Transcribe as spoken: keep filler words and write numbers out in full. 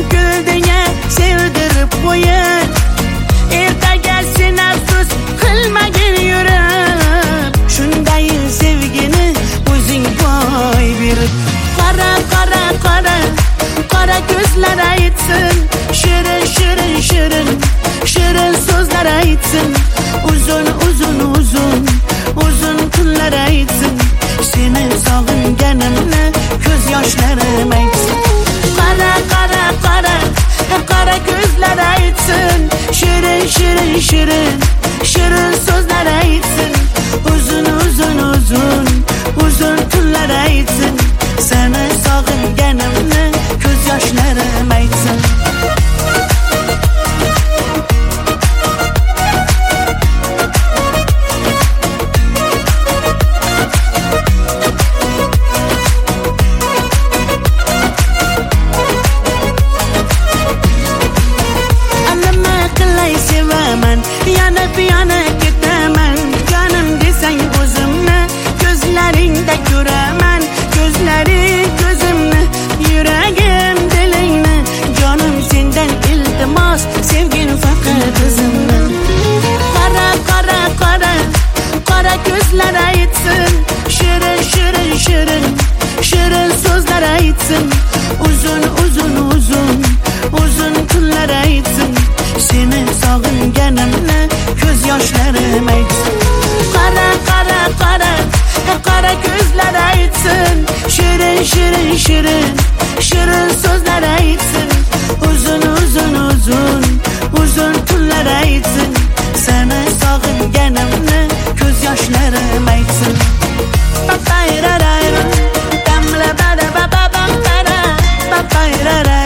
güldüye sevdirip qo'yib, ertaga sen afsus qilmagin yurib, shunday sevgini o'zing boy berib. Qara qara qara qara ko'zlar aytsin, shirin shirin shirin shirin so'zlar aytsin, uzun uzun uzun uzun kunlar aytsin, seni sog'inganimni ko'z yoshlarim aytsin. Qara qara qara qara ko'zlar aytsin, shirin shirin shirin shirin so'zlar aytsin, uzun uzun uzun uzun kunlar aytsin, seni sog'inganimni ko'z yoshlarim aytsin. Yana yana ketaman, canım desang o'zimni, ko'zlaringda ko'raman, ko'zlaring ko'zimni, yuragim dilingni, jonim sendan iltimos, sevgin faqat o'zimni. Qara qara qara qara ko'zlar aytsin, shirin shirin shirin shirin so'zlar aytsin, uzun uzun uzun uzun kunlar aytsin, seni sog'inganimni ko'z yoshlarim aytsin. Qara qara qara qara ko'zlar aytsin, shirin shirin shirin shirin so'zlar aytsin, uzun uzun uzun uzun kunlar aytsin, seni sog'inganimni ko'z yoshlarim aytsin. Papayrarayra damla bada baba baba baba papayrara